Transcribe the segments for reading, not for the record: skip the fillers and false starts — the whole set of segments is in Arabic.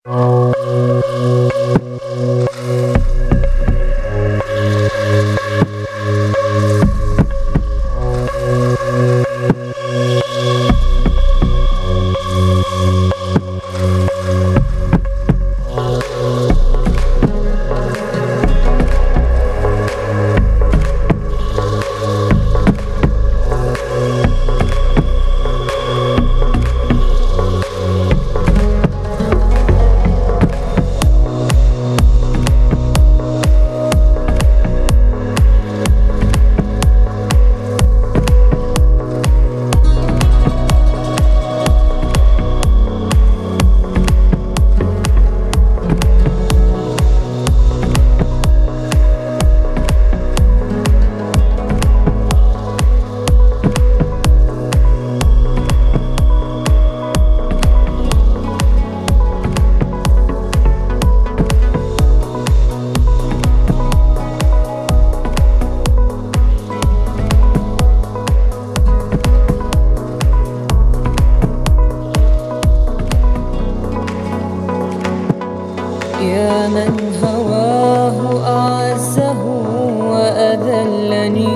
يا من هواه أعزه وأذلني،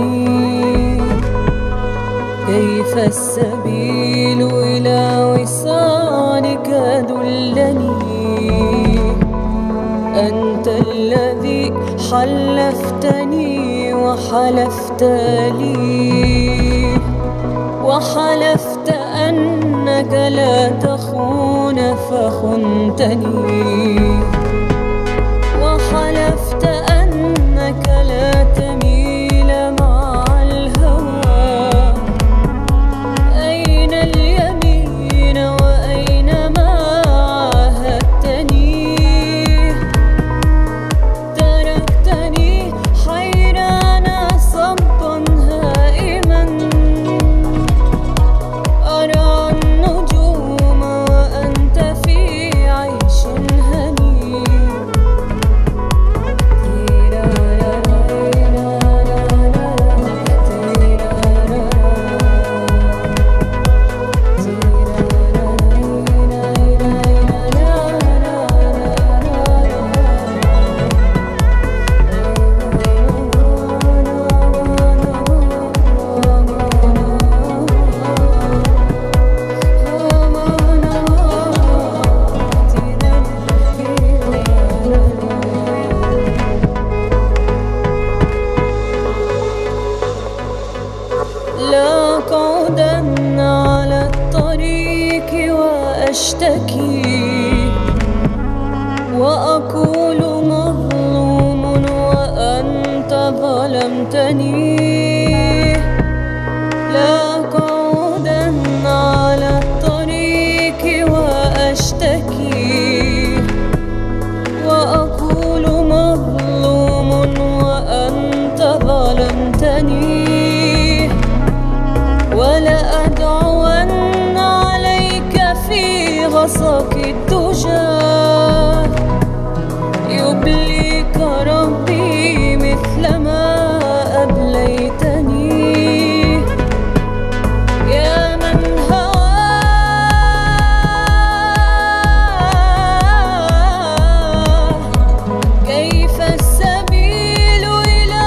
كيف السبيل إلى وصالك دلني. أنت الذي حلفتني وحلفت لي، وحلفت أنك لا تخون فخنتني، وحلفت أنك لا تميل مع الهوى. أين اليمين وأين ما عاهدتني؟ تركتني حيران صبا هائما، أرى النجوم وأنت في عيش هني. لا أقعدن على الطريق وأشتكي، وأقول مظلوم وأنت ظلمتني. لا أقعدن على الطريق وأشتكي، وأقول مظلوم وأنت ظلمتني. ولا أدعون عليك في غسق الدجى، يبليك ربي مثلما أبليتني. يا من هواه كيف السبيل إلى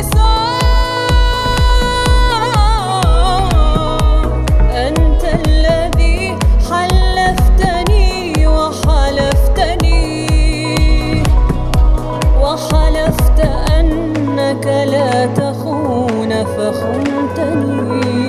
وصال. أنت الذي حلفتني وحلفت أنك لا تخون فخنتني.